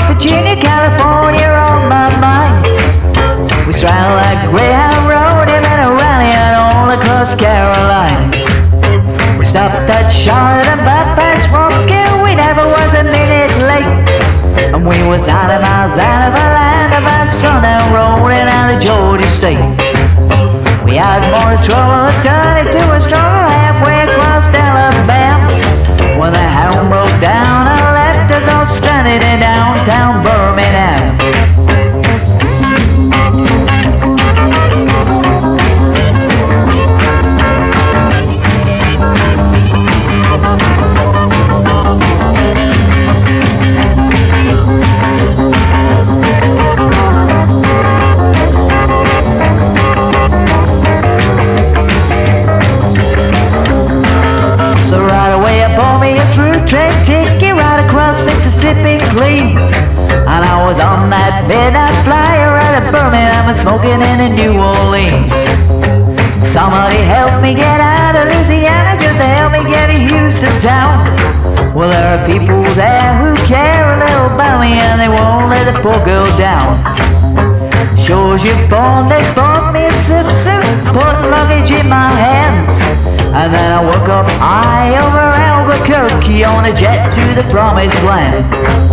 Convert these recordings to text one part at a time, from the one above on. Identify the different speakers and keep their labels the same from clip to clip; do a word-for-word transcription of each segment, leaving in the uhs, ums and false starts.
Speaker 1: Virginia, California on my mind. We straddled that Greyhound Road and then a rally all across Carolina. We stopped at Charlotte and bypassed Rocky. We never was a minute late, and we was ninety miles out of the land of our sundown rolling out of Georgia State. We had more trouble than turning to a struggle halfway across Alabama, when the hound broke down and left us all stranded in downtown Birmingham. Train ticket right across Mississippi clean, and I was on that midnight flyer out of Birmingham and smoking in New Orleans. Somebody help me get out of Louisiana just to help me get to Houston town. Well, there are people there who care a little about me, and they won't let the poor girl down. Sure as you're born, they bought me a suit, suit, put luggage in my hands, and then I woke up high over Albuquerque on a jet to the promised land.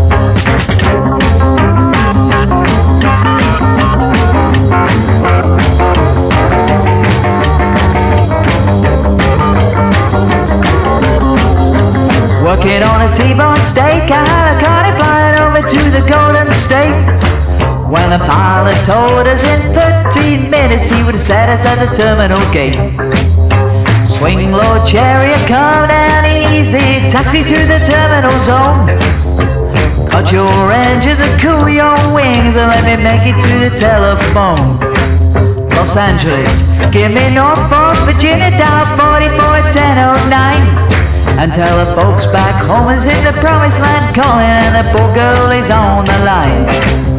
Speaker 1: Working on a T-bone steak, I had a carny flying over to the Golden State, when the pilot told us in thirteen minutes he would set us at the terminal gate. Swing low chariot, come down easy, taxi to the terminal zone. Cut your engines and cool your wings and let me make it to the telephone. Los Angeles, give me Norfolk, Virginia, dial forty-four ten oh nine, and tell the folks back home this is the promised land calling, and the poor girl is on the line.